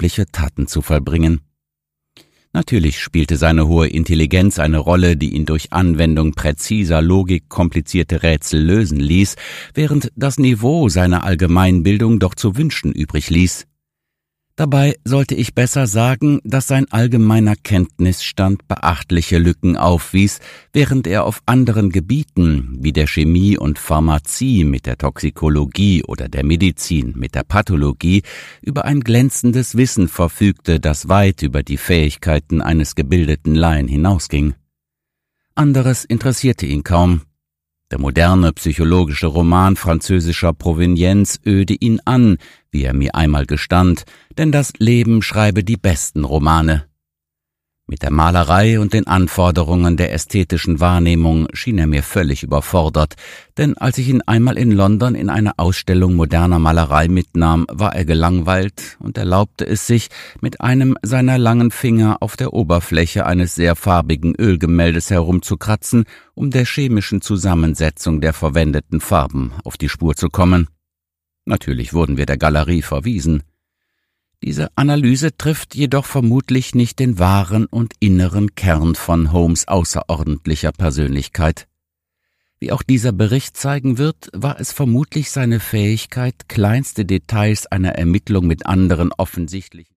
unglaubliche Taten zu vollbringen. Natürlich spielte seine hohe Intelligenz eine Rolle, die ihn durch Anwendung präziser Logik komplizierte Rätsel lösen ließ, während das Niveau seiner Allgemeinbildung doch zu wünschen übrig ließ. Dabei sollte ich besser sagen, dass sein allgemeiner Kenntnisstand beachtliche Lücken aufwies, während er auf anderen Gebieten wie der Chemie und Pharmazie mit der Toxikologie oder der Medizin mit der Pathologie über ein glänzendes Wissen verfügte, das weit über die Fähigkeiten eines gebildeten Laien hinausging. Anderes interessierte ihn kaum. Der moderne psychologische Roman französischer Provenienz öde ihn an, wie er mir einmal gestand, denn das Leben schreibe die besten Romane. Mit der Malerei und den Anforderungen der ästhetischen Wahrnehmung schien er mir völlig überfordert, denn als ich ihn einmal in London in eine Ausstellung moderner Malerei mitnahm, war er gelangweilt und erlaubte es sich, mit einem seiner langen Finger auf der Oberfläche eines sehr farbigen Ölgemäldes herumzukratzen, um der chemischen Zusammensetzung der verwendeten Farben auf die Spur zu kommen. Natürlich wurden wir der Galerie verwiesen. Diese Analyse trifft jedoch vermutlich nicht den wahren und inneren Kern von Holmes' außerordentlicher Persönlichkeit. Wie auch dieser Bericht zeigen wird, war es vermutlich seine Fähigkeit, kleinste Details einer Ermittlung mit anderen offensichtlichen